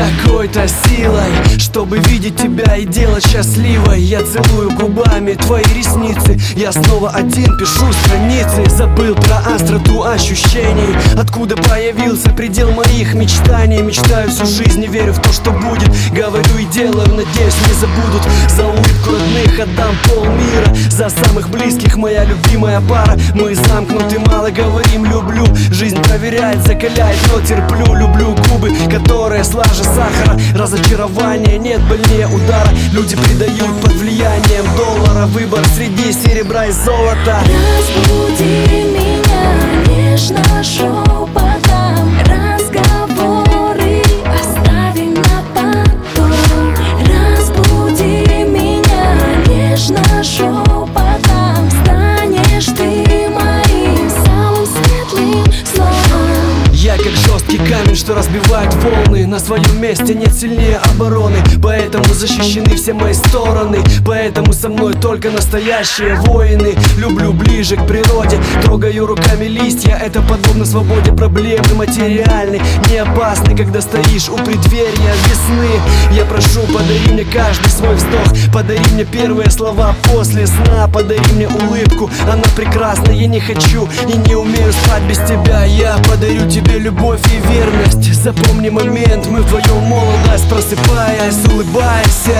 какой-то силой, чтобы видеть тебя и делать счастливой. Я целую губами твои ресницы, я снова один пишу страницы. Забыл про остроту ощущений, откуда появился предел моих мечтаний. Мечтаю всю жизнь, не верю в то, что будет. Говорю и делаю, надеюсь, не забудут. За улыбку родных отдам полмира, за самых близких моя любимая пара. Мы замкнуты, мало говорим, люблю. Жизнь проверяет, закаляет, но терплю. Люблю губы, которые слаже сахара. Разочарования нет больнее удара. Люди предают под влиянием доллара. Выбор среди серебра и золота. Разбуди меня нежно шепотом, разговоры оставим на потом. Разбуди меня нежно шепотом, станешь ты моим самым светлым сном. Я как жесткий камень, что разбивает волны. На своем месте нет сильнее обороны, поэтому защищены все мои стороны. Поэтому со мной только настоящие воины. Люблю ближе к природе, трогаю руками листья. Это подобно свободе, проблемы материальны, не опасны, когда стоишь у преддверия весны. Я прошу, подари мне каждый свой вздох, подари мне первые слова после сна. Подари мне улыбку, она прекрасна. Я не хочу и не умею спать без тебя. Я подарю тебе любовь и верность. Запомни момент, мы вдвоем молодость. Просыпаясь, улыбайся,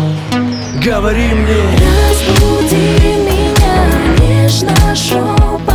говори мне. Разбуди меня нежно шепотом.